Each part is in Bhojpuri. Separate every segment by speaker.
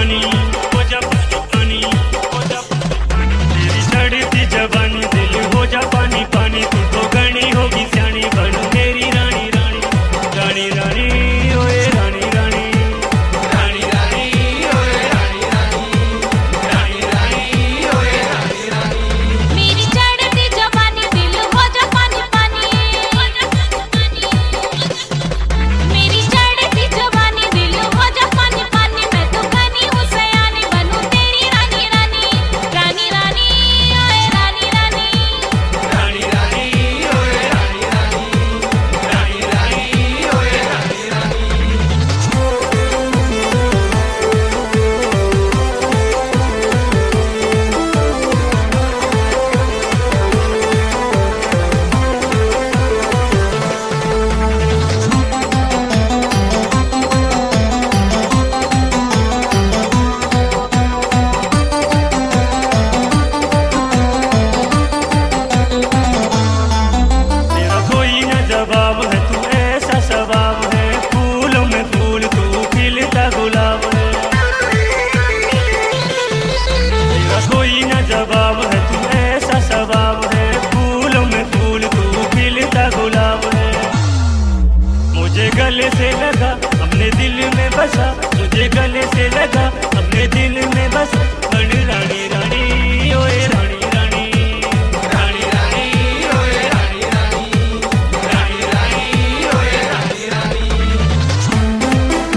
Speaker 1: पानी, हो जा पानी पानी, हो जा पानी। तेरी चढ़ती जवानी दिल हो जा पानी पानी, तू तो गणी होगी सियानी बन मेरी रानी रानी रानी रानी ओए रानी रानी रानी रानी ओए रानी रानी रानी रानी ओए रानी रानी।
Speaker 2: मेरी चढ़ती जवानी दिल हो जा पानी पानी, मेरी चढ़ती जवानी दिल हो जा पानी पानी, मैं तो गनी हूँ सयानी बनूं तेरी रानी रानी रानी रानी ओए रानी रानी
Speaker 1: रानी रानी ओए रानी रानी रानी रानी ओए रानी रानी। तेरा कोई न जवाब है, तू ऐसा सवाब है, फूलों में फूल तू खिलता गुलाब है। तेरा कोई न जवाब है, तू ऐसा सवाब है, फूलों में फूल तू खिलता गुलाब है। मुझे गले से लगा अपने दिल में बसा, मुझे गले से लगा अपने दिल में बसा, बन रानी रानी ओए रानी रानी रानी रानी ओए रानी रानी रानी रानी ओए रानी रानी।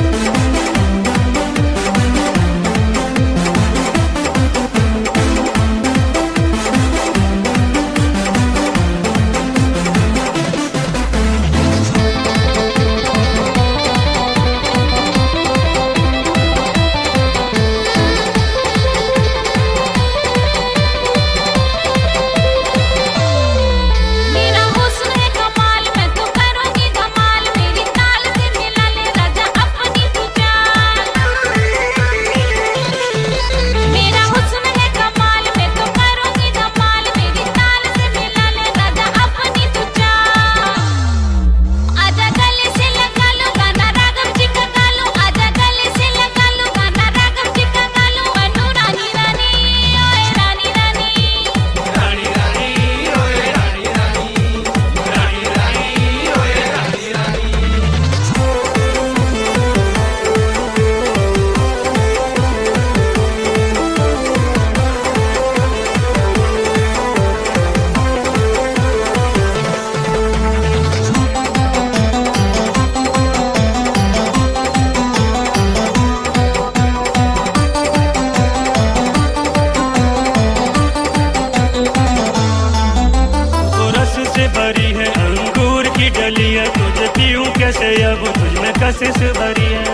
Speaker 2: मेरा हुस्न है कमाल, मैं तो करूँगी धमाल, मेरी ताल से मिला ले राजा अपनी तू चाल। मेरा हुस्न है कमाल, मैं तो करूँगी धमाल, मेरी ताल से मिला ले राजा अपनी तू चाल। आजा गले से लगा लो गाना रागम जी का गा लो, आजा गले से लगा लो गाना रागम जी का गा लो, बनूं रानी रानी ओए रानी रानी
Speaker 1: रानी रानी ओए रानी रानी रानी रानी ओए रानी रानी। तो रस से भरी है अंगूर की डलिया, तुझे पीऊं कैसे अब तुझ में कशिश भरी है।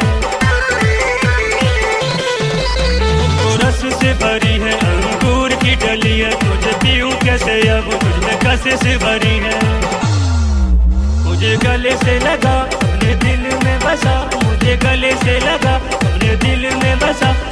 Speaker 1: तो रस से भरी है अंगूर की डलिया, तुझे पीऊं कैसे अब तुझ में कशिश भरी है। मुझे गले से लगा अपने दिल में बसा, मुझे गले से लगा अपने दिल में बसा,